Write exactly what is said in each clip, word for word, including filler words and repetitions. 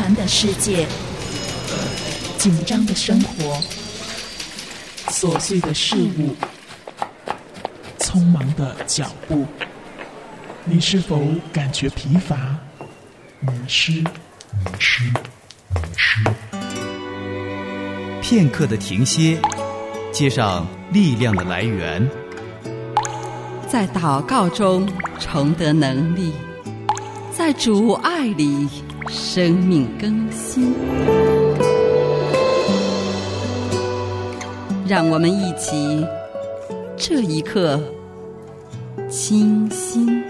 繁的世界，紧张的生活，琐碎的事物，匆忙的脚步，你是否感觉疲乏、迷失？迷失，迷失。 片刻的停歇，接上力量的来源， 在祷告中重得能力，在主爱里生命更新。让我们一起这一刻清心。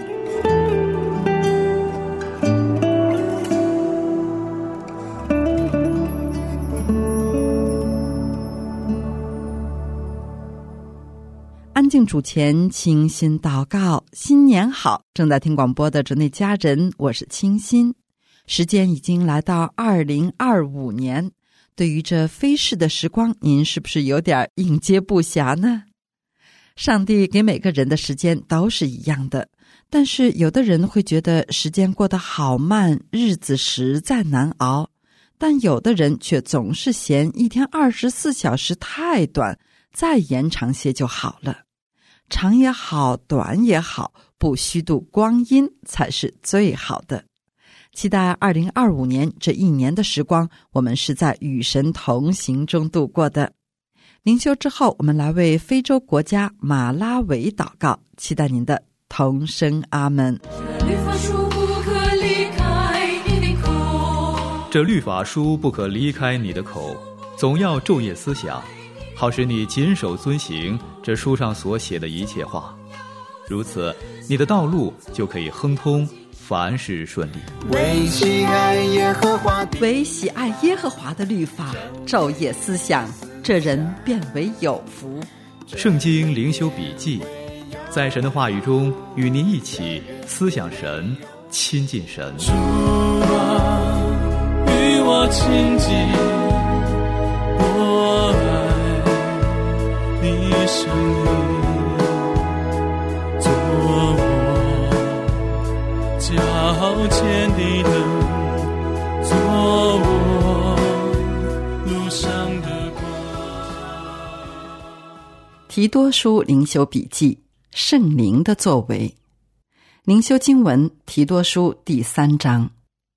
安静主前，清心祷告，新年好！正在听广播的主内家人，我是清心。时间已经来到二零二五年，对于这飞逝的时光，您是不是有点应接不暇呢？上帝给每个人的时间都是一样的，但是有的人会觉得时间过得好慢，日子实在难熬，但有的人却总是嫌一天二十四小时太短，再延长些就好了。长也好，短也好，不虚度光阴才是最好的。期待二零二五年这一年的时光，我们是在与神同行中度过的。灵修之后，我们来为非洲国家马拉维祷告，期待您的同声阿门。 这律法书不可离开你的口，总要昼夜思想，好使你谨守遵行这书上所写的一切话，如此你的道路就可以亨通，凡事顺利。 为喜爱耶和华的为喜爱耶和华的律法昼夜思想，这人便为有福。 圣经灵修笔记，在神的话语中与您一起思想神，亲近神。 主啊，与我亲近，我爱你生命，做我脚前的灯，做我路上的光。 提多书灵修笔记，圣灵的作为。灵修经文，提多书第三章。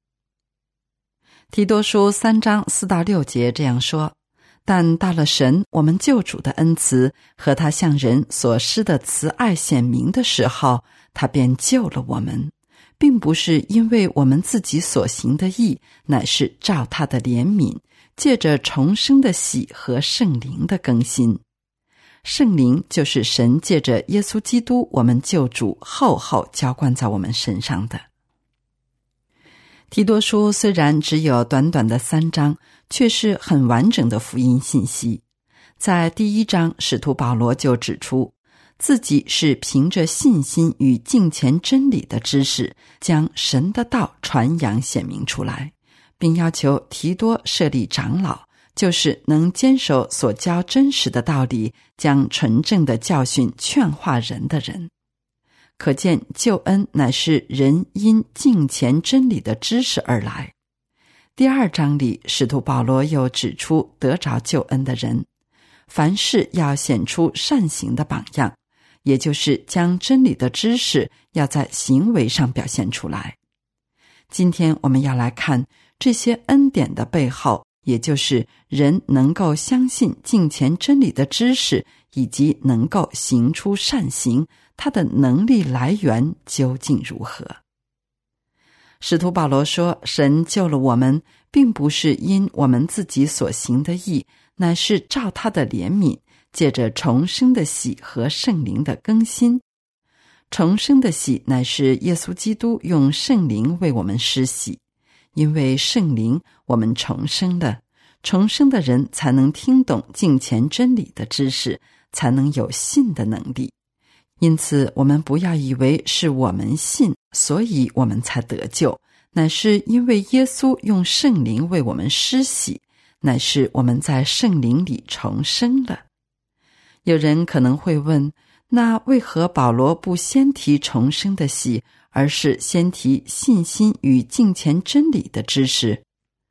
提多书三章四到六节这样说：但到了神我们救主的恩慈和他向人所施的慈爱显明的时候，他便救了我们，并不是因为我们自己所行的义，乃是照他的怜悯，借着重生的喜和圣灵的更新。圣灵就是神借着耶稣基督我们救主厚厚浇灌在我们身上的。提多书虽然只有短短的三章，却是很完整的福音信息。在第一章，使徒保罗就指出自己是凭着信心与敬虔真理的知识，将神的道传扬显明出来，并要求提多设立长老，就是能坚守所教真实的道理，将纯正的教训劝化人的人。可见救恩乃是人因敬虔真理的知识而来。第二章里，使徒保罗又指出得着救恩的人，凡事要显出善行的榜样，也就是将真理的知识要在行为上表现出来。今天我们要来看这些恩典的背后，也就是人能够相信敬虔真理的知识，以及能够行出善行，他的能力来源究竟如何？使徒保罗说，神救了我们，并不是因我们自己所行的义，乃是照他的怜悯，借着重生的喜和圣灵的更新。重生的喜乃是耶稣基督用圣灵为我们施洗，因为圣灵我们重生了，重生的人才能听懂敬虔真理的知识，才能有信的能力。因此我们不要以为是我们信，所以我们才得救，乃是因为耶稣用圣灵为我们施洗，乃是我们在圣灵里重生了。有人可能会问，那为何保罗不先提重生的喜，而是先提信心与敬虔真理的知识？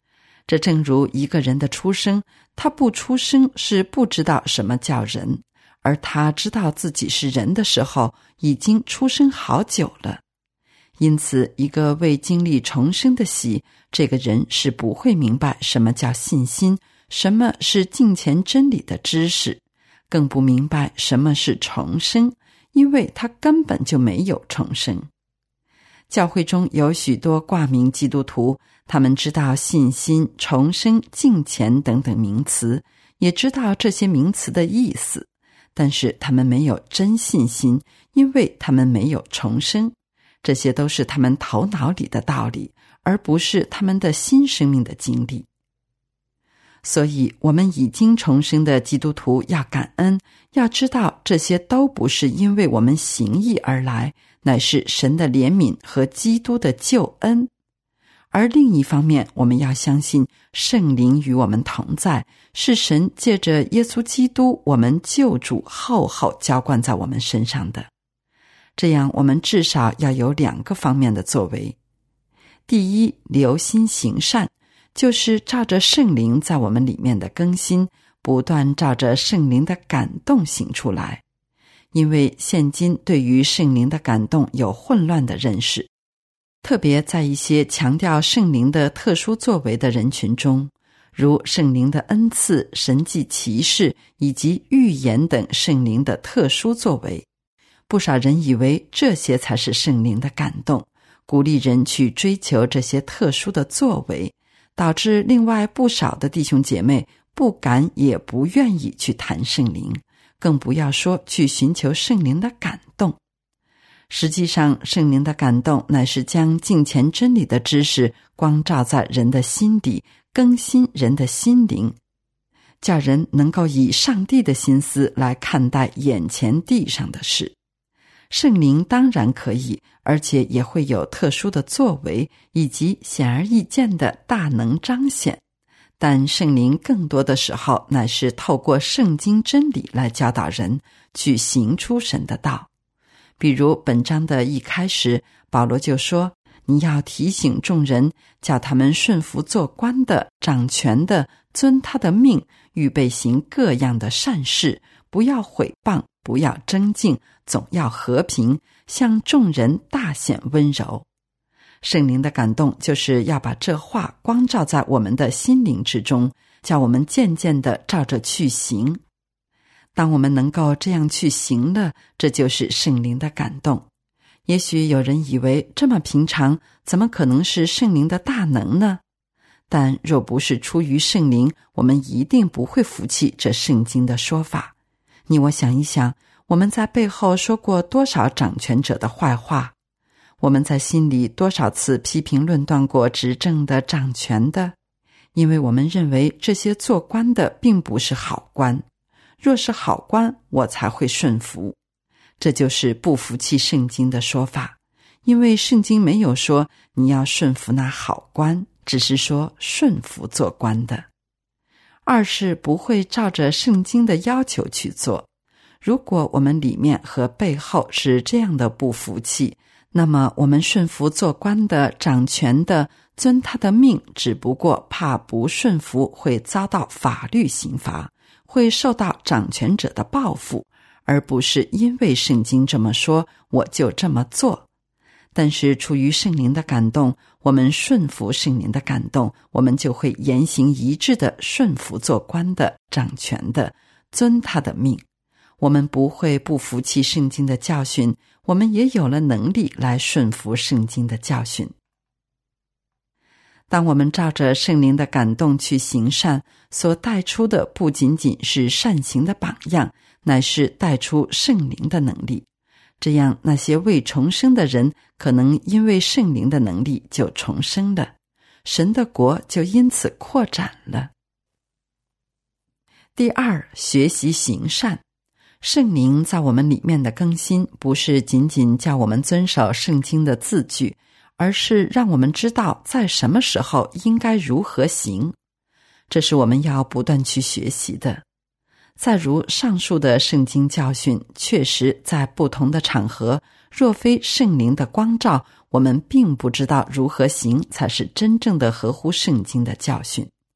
这正如一个人的出生，他不出生是不知道什么叫人，而他知道自己是人的时候，已经出生好久了。因此，一个未经历重生的喜，这个人是不会明白什么叫信心，什么是敬虔真理的知识，更不明白什么是重生，因为他根本就没有重生。教会中有许多挂名基督徒，他们知道信心、重生、敬虔等等名词，也知道这些名词的意思，但是他们没有真信心，因为他们没有重生。这些都是他们头脑里的道理，而不是他们的新生命的经历。所以我们已经重生的基督徒要感恩，要知道这些都不是因为我们行义而来，乃是神的怜悯和基督的救恩。而另一方面，我们要相信圣灵与我们同在，是神借着耶稣基督我们救主厚厚浇灌在我们身上的。这样我们至少要有两个方面的作为。第一，留心行善，就是照着圣灵在我们里面的更新，不断照着圣灵的感动行出来。因为现今对于圣灵的感动有混乱的认识，特别在一些强调圣灵的特殊作为的人群中，如圣灵的恩赐、神迹奇事以及预言等圣灵的特殊作为，不少人以为这些才是圣灵的感动，鼓励人去追求这些特殊的作为，导致另外不少的弟兄姐妹不敢也不愿意去谈圣灵，更不要说去寻求圣灵的感动。实际上，圣灵的感动乃是将敬虔真理的知识光照在人的心底，更新人的心灵，叫人能够以上帝的心思来看待眼前地上的事。圣灵当然可以，而且也会有特殊的作为，以及显而易见的大能彰显。但圣灵更多的时候乃是透过圣经真理来教导人去行出神的道。比如本章的一开始，保罗就说，你要提醒众人，叫他们顺服做官的、掌权的，遵他的命，预备行各样的善事，不要毁谤，不要争竞，总要和平，向众人大显温柔。圣灵的感动就是要把这话光照在我们的心灵之中，叫我们渐渐地照着去行。当我们能够这样去行了，这就是圣灵的感动。也许有人以为这么平常，怎么可能是圣灵的大能呢？但若不是出于圣灵，我们一定不会服气这圣经的说法。你我想一想，我们在背后说过多少掌权者的坏话？我们在心里多少次批评论断过执政的、掌权的？因为我们认为这些做官的并不是好官，若是好官，我才会顺服。这就是不服气圣经的说法，因为圣经没有说你要顺服那好官，只是说顺服做官的。二是不会照着圣经的要求去做。如果我们里面和背后是这样的不服气，那么我们顺服做官的、掌权的，遵他的命，只不过怕不顺服会遭到法律刑罚，会受到掌权者的报复，而不是因为圣经这么说，我就这么做。但是出于圣灵的感动，我们顺服圣灵的感动，我们就会言行一致的顺服做官的、掌权的，遵他的命。我们不会不服气圣经的教训，我们也有了能力来顺服圣经的教训。当我们照着圣灵的感动去行善，所带出的不仅仅是善行的榜样，乃是带出圣灵的能力。这样那些未重生的人，可能因为圣灵的能力就重生了，神的国就因此扩展了。第二，学习行善。圣灵在我们里面的更新，不是仅仅叫我们遵守圣经的字句，而是让我们知道在什么时候应该如何行。这是我们要不断去学习的。再如上述的圣经教训，确实在不同的场合，若非圣灵的光照，我们并不知道如何行才是真正的合乎圣经的教训。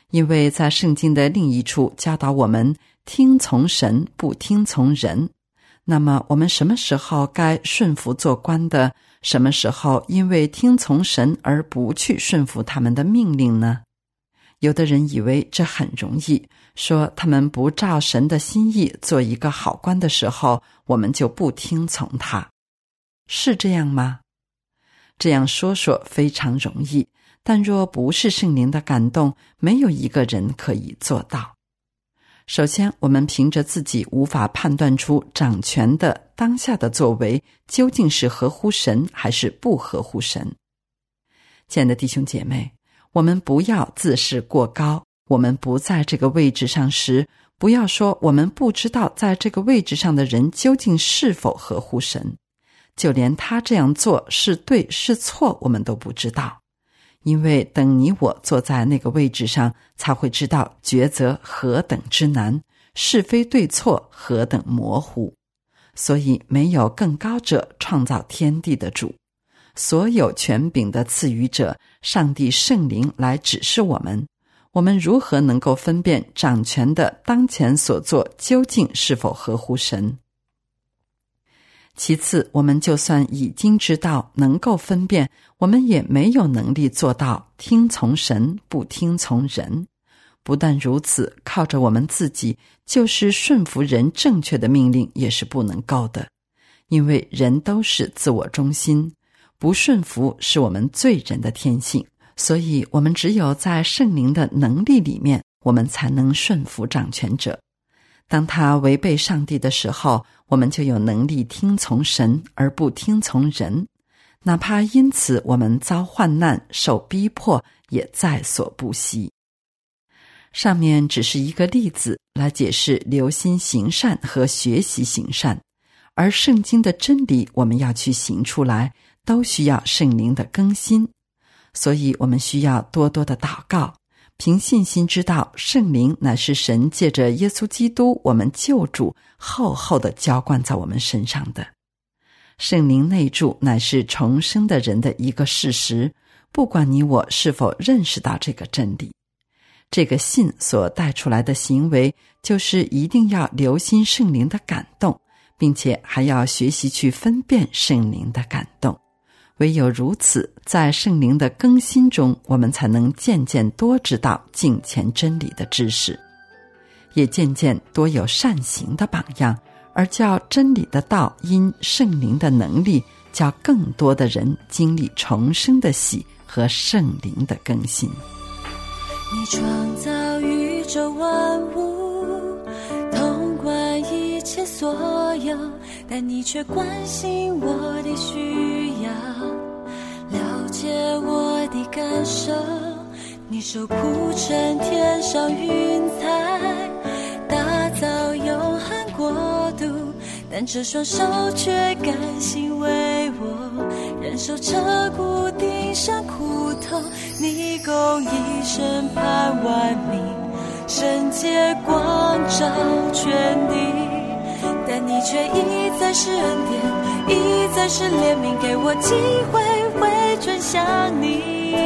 因为在圣经的另一处教导我们听从神，不听从人。那么我们什么时候该顺服做官的，什么时候因为听从神而不去顺服他们的命令呢？有的人以为这很容易，说他们不照神的心意做一个好官的时候，我们就不听从他。是这样吗？这样说说非常容易，但若不是圣灵的感动，没有一个人可以做到。首先，我们凭着自己无法判断出掌权的当下的作为究竟是合乎神还是不合乎神。亲爱的弟兄姐妹，我们不要自视过高，我们不在这个位置上时，不要说我们不知道在这个位置上的人究竟是否合乎神，就连他这样做是对是错我们都不知道。因为等你我坐在那个位置上，才会知道抉择何等之难，是非对错何等模糊。所以没有更高者创造天地的主，所有权柄的赐予者上帝圣灵来指示我们，我们如何能够分辨掌权的当前所做究竟是否合乎神？其次，我们就算已经知道能够分辨，我们也没有能力做到听从神不听从人。不但如此，靠着我们自己就是顺服人正确的命令也是不能够的，因为人都是自我中心，不顺服是我们罪人的天性，所以我们只有在圣灵的能力里面，我们才能顺服掌权者。当他违背上帝的时候，我们就有能力听从神而不听从人，哪怕因此我们遭患难受逼迫也在所不惜。上面只是一个例子来解释留心行善和学习行善，而圣经的真理我们要去行出来，都需要圣灵的更新。所以我们需要多多的祷告，凭信心知道圣灵乃是神借着耶稣基督我们救主厚厚的浇灌在我们身上的。圣灵内住乃是重生的人的一个事实，不管你我是否认识到这个真理。这个信所带出来的行为，就是一定要留心圣灵的感动，并且还要学习去分辨圣灵的感动。唯有如此，在圣灵的更新中，我们才能渐渐多知道敬虔真理的知识，也渐渐多有善行的榜样，而叫真理的道因圣灵的能力，叫更多的人经历重生的喜和圣灵的更新。 你创造宇宙万物，统管一切所有，但你却关心我的需要，了解我的感受。你手铺成天上云彩，打造永恒国度，但这双手却甘心为我忍受彻骨钉上苦痛。你共一生盼万民，圣洁光照全地，但你却一再是恩典，一再是怜悯，给我机会回转向你。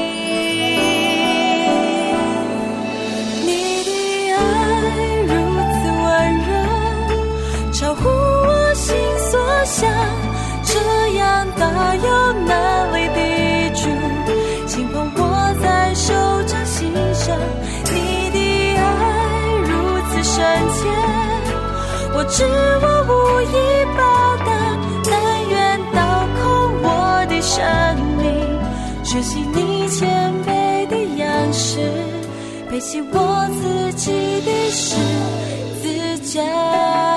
你的爱如此温柔，超乎我心所想，这样大有能力的主，轻捧我在手掌心上。你的爱如此深切，我知我无以报答，但愿倒空我的生命，学习你谦卑的样式，背起我自己的十字架。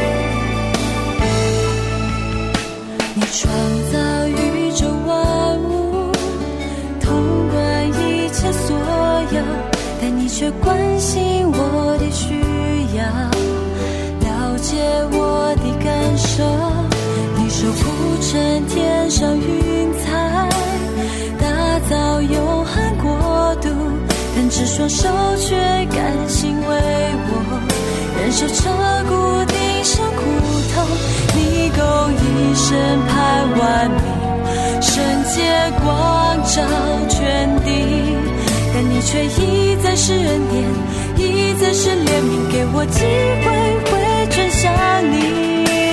创造宇宙万物， 双手却甘心为我忍受彻骨顶上苦痛。你够一生盼万民，圣洁光照全地，但你却一再是恩典，一再是怜悯，给我机会回转向你。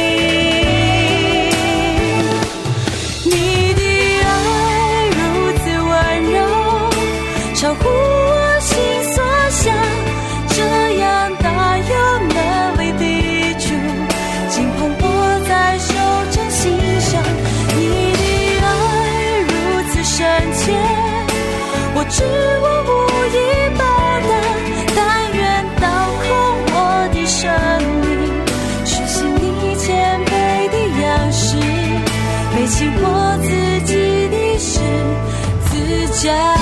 你的爱如此温柔，超乎我心所想，这样大有能力的主，紧捧我在手掌心上。你的爱如此深切，我知我无以报答，但愿倒空我的生命，学习你谦卑的样式，背起我自己的十字架。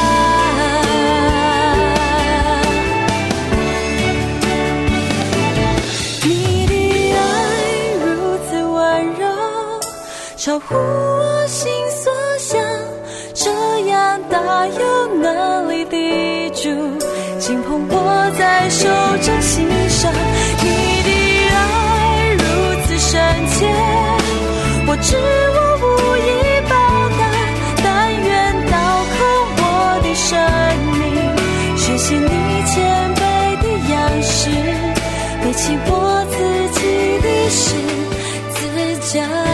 你的爱如此温柔，超乎我心所想，这样大有能力的主，紧捧我在手掌心上。你的爱如此深切，我知我无以报答，但愿倒空我的生命，学习你谦卑的样式，背起我自己的十字架。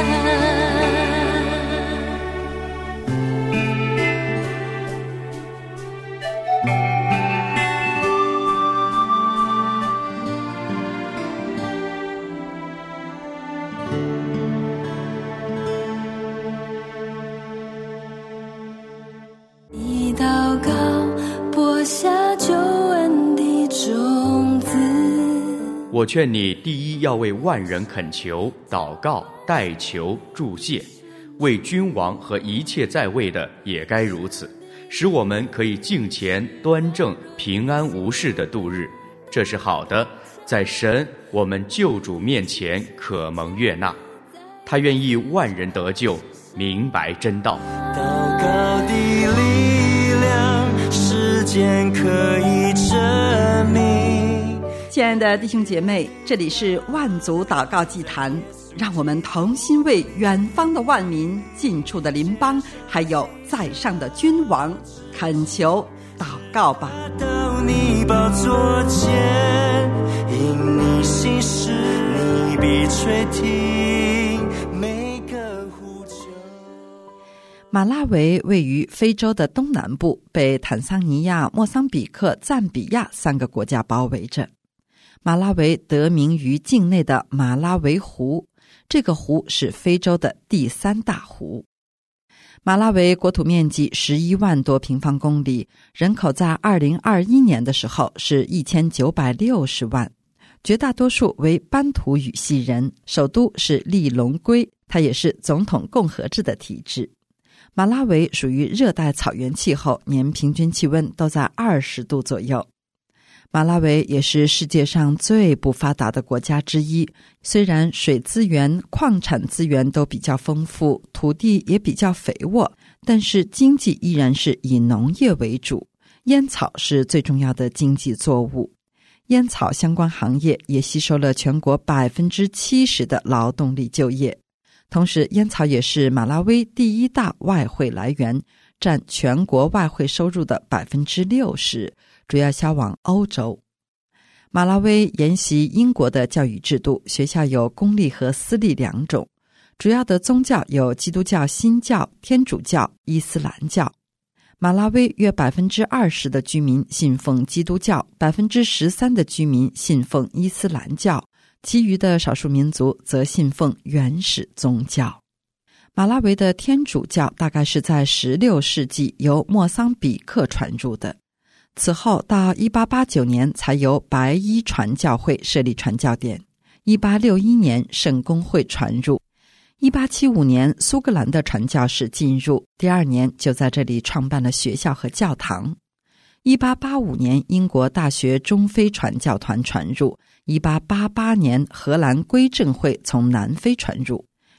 你祷告播下救恩的种子。 我劝你第一要为万人恳求、祷告、代求、祝谢，为君王和一切在位的也该如此，使我们可以敬虔、端正、平安无事的度日。这是好的，在神我们救主面前可蒙悦纳。他愿意万人得救，明白真道。 祷告的力量，时间可以证明。 亲爱的弟兄姐妹，这里是万族祷告祭坛，让我们同心为远方的万民、近处的邻邦，还有在上的君王恳求祷告吧。 到你宝座前，因你心事，你必垂听每个呼求。 马拉维位于非洲的东南部，被坦桑尼亚、莫桑比克、赞比亚三个国家包围着。马拉维得名于境内的马拉维湖，这个湖是非洲的第三大湖。马拉维国土面积十一万多平方公里，人口在二零二一年的时候是一千九百六十万，绝大多数为班图语系人，首都是利隆圭，它也是总统共和制的体制。马拉维属于热带草原气候，年平均气温都在二十度左右。马拉维也是世界上最不发达的国家之一，虽然水资源、矿产资源都比较丰富，土地也比较肥沃，但是经济依然是以农业为主，烟草是最重要的经济作物。烟草相关行业也吸收了全国百分之七十的劳动力就业，同时烟草也是马拉维第一大外汇来源，占全国外汇收入的百分之六十，主要销往欧洲。马拉维沿袭英国的教育制度，学校有公立和私立两种，主要的宗教有基督教、新教、天主教、伊斯兰教。马拉维约百分之二十的居民信奉基督教，百分之十三的居民信奉伊斯兰教，其余的少数民族则信奉原始宗教。马拉维的天主教大概是在十六世纪由莫桑比克传入的，此后到一八八九年才由白衣传教会设立传教点，一八六一年圣公会传入，一八七五年苏格兰的传教士进入，第二年就在这里创办了学校和教堂。一八八五年英国大学中非传教团传入，一八八八年荷兰归正会从南非传入，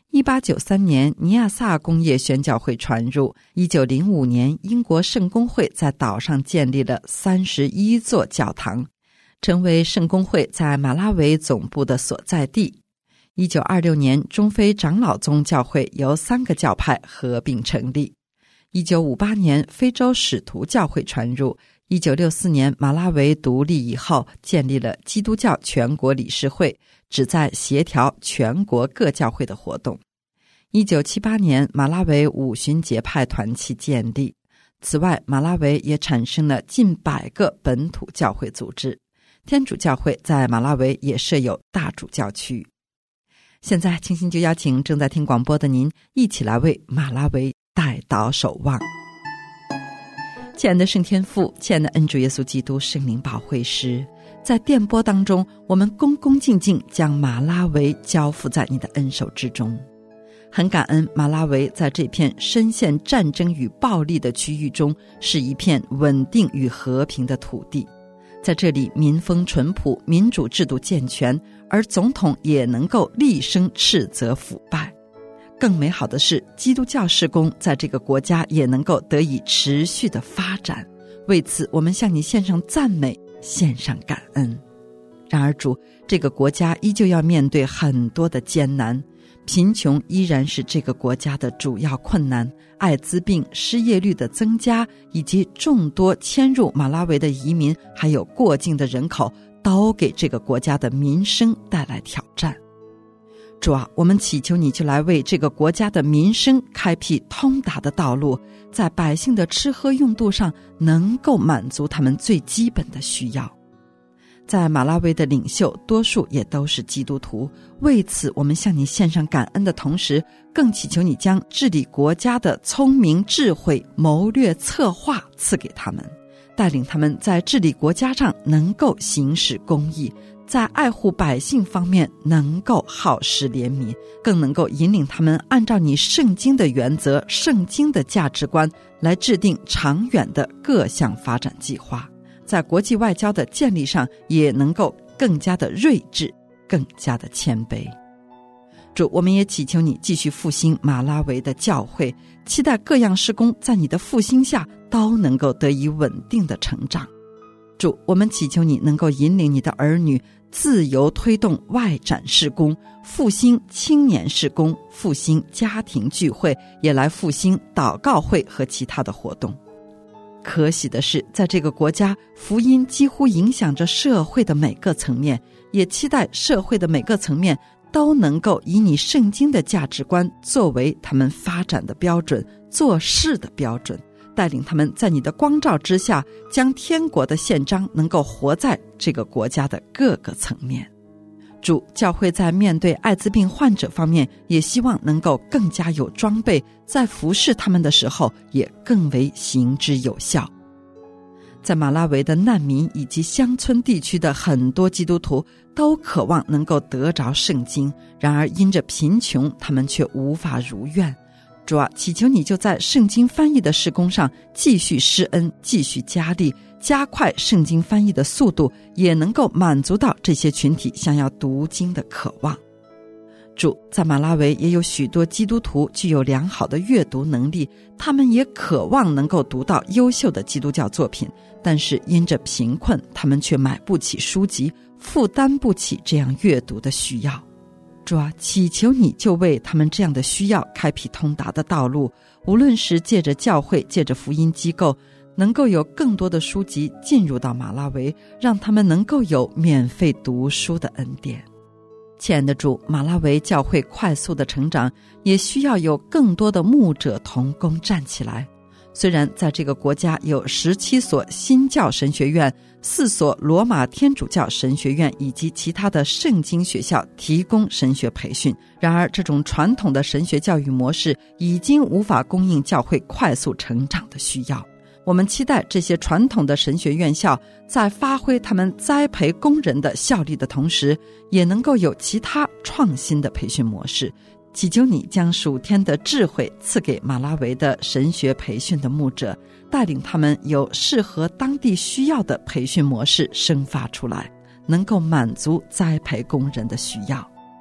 一八九三年，尼亚萨工业宣教会传入。一九零五年，英国圣公会在岛上建立了三十一座教堂，成为圣公会在马拉维总部的所在地。一九二六年，中非长老宗教会由三个教派合并成立。一九五八年，非洲使徒教会传入。一九六四年，马拉维独立以后，建立了基督教全国理事会，旨在协调全国各教会的活动。一九七八年，马拉维五旬节派团契建立。此外，马拉维也产生了近百个本土教会组织。天主教会在马拉维也设有大主教区。现在，清心就邀请正在听广播的您，一起来为马拉维代祷守望。亲爱的圣天父，亲爱的恩主耶稣基督圣灵保惠师，在电波当中，我们恭恭敬敬将马拉维交付在你的恩手之中。很感恩马拉维在这片深陷战争与暴力的区域中，是一片稳定与和平的土地。在这里，民风淳朴，民主制度健全，而总统也能够厉声斥责腐败。更美好的是，基督教事工在这个国家也能够得以持续的发展。为此，我们向你献上赞美，献上感恩。然而主，这个国家依旧要面对很多的艰难，贫穷依然是这个国家的主要困难，艾滋病、失业率的增加，以及众多迁入马拉维的移民，还有过境的人口，都给这个国家的民生带来挑战。主啊，我们祈求你就来为这个国家的民生开辟通达的道路，在百姓的吃喝用度上能够满足他们最基本的需要。在马拉维的领袖多数也都是基督徒，为此我们向你献上感恩的同时，更祈求你将治理国家的聪明智慧、谋略策划赐给他们，带领他们在治理国家上能够行使公义，在爱护百姓方面能够好施怜悯，更能够引领他们按照你圣经的原则、圣经的价值观来制定长远的各项发展计划，在国际外交的建立上也能够更加的睿智，更加的谦卑。主，我们也祈求你继续复兴马拉维的教会，期待各样事工在你的复兴下都能够得以稳定的成长。主，我们祈求你能够引领你的儿女自由推动外展事工，复兴青年事工，复兴家庭聚会，也来复兴祷告会和其他的活动。可喜的是，在这个国家，福音几乎影响着社会的每个层面，也期待社会的每个层面都能够以你圣经的价值观作为他们发展的标准，做事的标准，带领他们在你的光照之下，将天国的宪章能够活在这个国家的各个层面。主，教会在面对艾滋病患者方面，也希望能够更加有装备，在服侍他们的时候也更为行之有效。在马拉维的难民以及乡村地区的很多基督徒都渴望能够得着圣经，然而因着贫穷，他们却无法如愿。主啊，祈求你就在圣经翻译的事工上继续施恩，继续加力，加快圣经翻译的速度，也能够满足到这些群体想要读经的渴望。主，在马拉维也有许多基督徒具有良好的阅读能力，他们也渴望能够读到优秀的基督教作品，但是因着贫困，他们却买不起书籍，负担不起这样阅读的需要。主啊，祈求你就为他们这样的需要开辟通达的道路，无论是借着教会，借着福音机构，能够有更多的书籍进入到马拉维，让他们能够有免费读书的恩典。亲爱的主，马拉维教会快速的成长，也需要有更多的牧者同工站起来。虽然在这个国家有十七所新教神学院，四所罗马天主教神学院以及其他的圣经学校提供神学培训，然而这种传统的神学教育模式已经无法供应教会快速成长的需要。我们期待这些传统的神学院校在发挥他们栽培工人的效力的同时，也能够有其他创新的培训模式。祈求你将属天的智慧赐给马拉维的神学培训的牧者，带领他们有适合当地需要的培训模式生发出来，能够满足栽培工人的需要。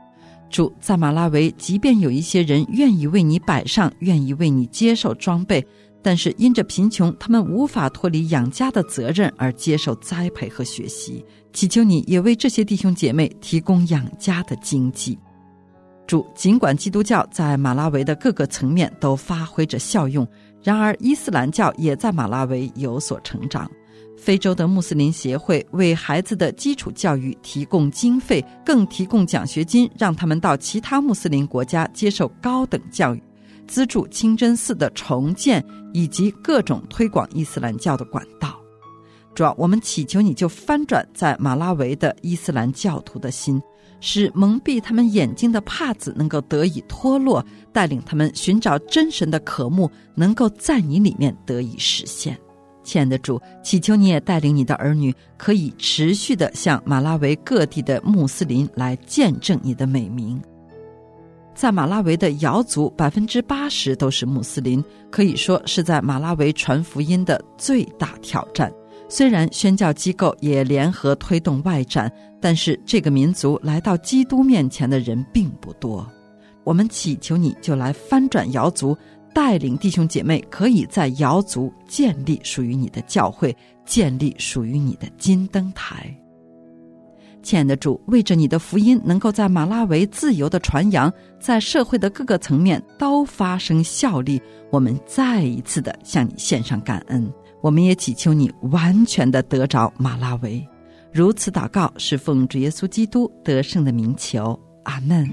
主，在马拉维，即便有一些人愿意为你摆上，愿意为你接受装备，但是因着贫穷，他们无法脱离养家的责任而接受栽培和学习。祈求你也为这些弟兄姐妹提供养家的经济。主，尽管基督教在马拉维的各个层面都发挥着效用，然而伊斯兰教也在马拉维有所成长。非洲的穆斯林协会为孩子的基础教育提供经费，更提供奖学金，让他们到其他穆斯林国家接受高等教育，资助清真寺的重建以及各种推广伊斯兰教的管道。主要我们祈求你就翻转在马拉维的伊斯兰教徒的心，使蒙蔽他们眼睛的帕子能够得以脱落，带领他们寻找真神的渴慕能够在你里面得以实现。亲爱的主，祈求你也带领你的儿女可以持续地向马拉维各地的穆斯林来见证你的美名。在马拉维的瑶族 百分之八十 都是穆斯林，可以说是在马拉维传福音的最大挑战。虽然宣教机构也联合推动外展，但是这个民族来到基督面前的人并不多。我们祈求你就来翻转瑶族，带领弟兄姐妹可以在瑶族建立属于你的教会，建立属于你的金灯台。亲爱的主，为着你的福音能够在马拉维自由的传扬，在社会的各个层面都发生效力，我们再一次的向你献上感恩。我们也祈求你完全的得着马拉维。如此祷告是奉主耶稣基督得胜的名求，阿们。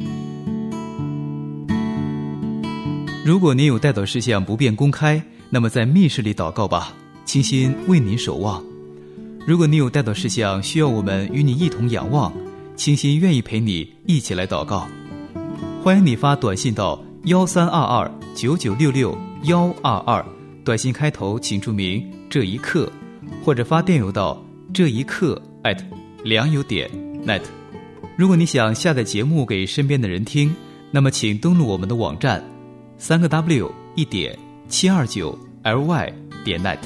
如果您有代祷事项不便公开，那么在密室里祷告吧，倾心为您守望。如果你有代祷事项需要我们与你一同仰望，倾心愿意陪你一起来祷告。欢迎你发短信到一三二二九九六六一二二，短信开头请注明这一刻，或者发电邮到这一刻 at 良友点 net。 如果你想下载节目给身边的人听，那么请登录我们的网站三个 w 一点七二九 ly 点 net。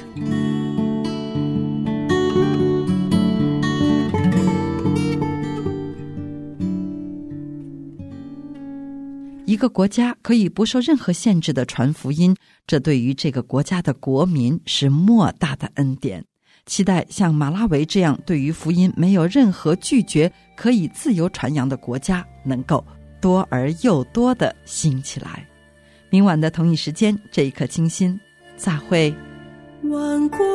一个国家可以不受任何限制的传福音，这对于这个国家的国民是莫大的恩典。期待像马拉维这样对于福音没有任何拒绝，可以自由传扬的国家能够多而又多地兴起来。明晚的同一时间，这一刻清心，再会。 万国，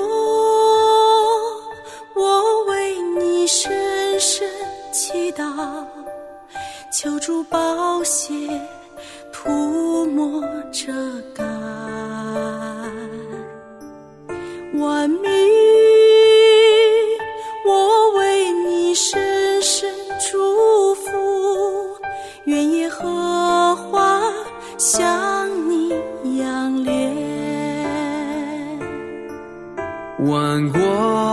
我为你深深祈祷，求主宝血涂抹遮盖，万民，我为你深深祝福，愿耶和华向你仰脸。 万国，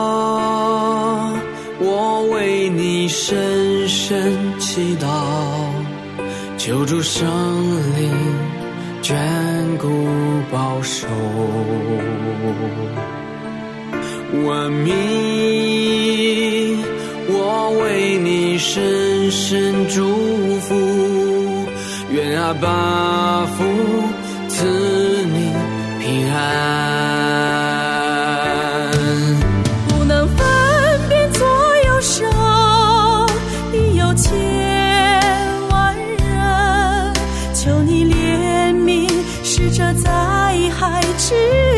我为你深深祈祷，求主圣灵眷顾保守，万民，我为你深深祝福，愿阿爸父赐你平安。 不能分辨左右手，你有千万人，求你怜悯，使这灾害之